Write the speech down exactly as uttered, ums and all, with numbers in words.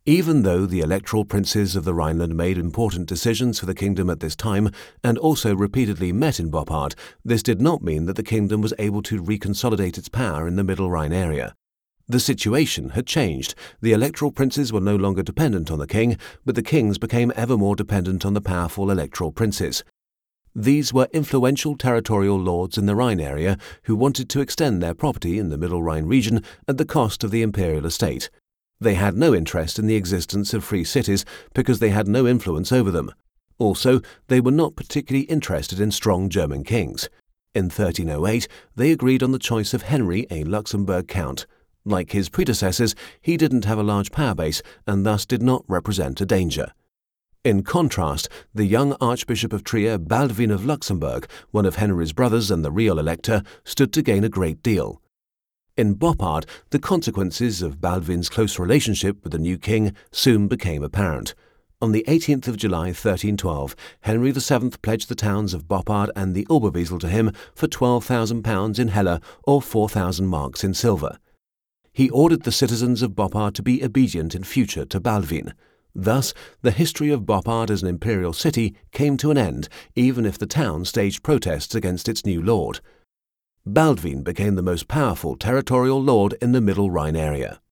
Even though the electoral princes of the Rhineland made important decisions for the kingdom at this time and also repeatedly met in Boppard, this did not mean that the kingdom was able to reconsolidate its power in the Middle Rhine area. The situation had changed. The electoral princes were no longer dependent on the king, but the kings became ever more dependent on the powerful electoral princes. These were influential territorial lords in the Rhine area who wanted to extend their property in the Middle Rhine region at the cost of the imperial estate. They had no interest in the existence of free cities because they had no influence over them. Also, they were not particularly interested in strong German kings. In thirteen oh eight, they agreed on the choice of Henry, a Luxembourg count. Like his predecessors, he didn't have a large power base and thus did not represent a danger. In contrast, the young Archbishop of Trier, Baldwin of Luxembourg, one of Henry's brothers and the real elector, stood to gain a great deal. In Boppard, the consequences of Baldwin's close relationship with the new king soon became apparent. On the eighteenth of July thirteen twelve, Henry the seventh pledged the towns of Boppard and the Oberwiesel to him for twelve thousand pounds in heller or four thousand marks in silver. He ordered the citizens of Boppard to be obedient in future to Baldwin. Thus, the history of Boppard as an imperial city came to an end, even if the town staged protests against its new lord. Baldwin became the most powerful territorial lord in the Middle Rhine area.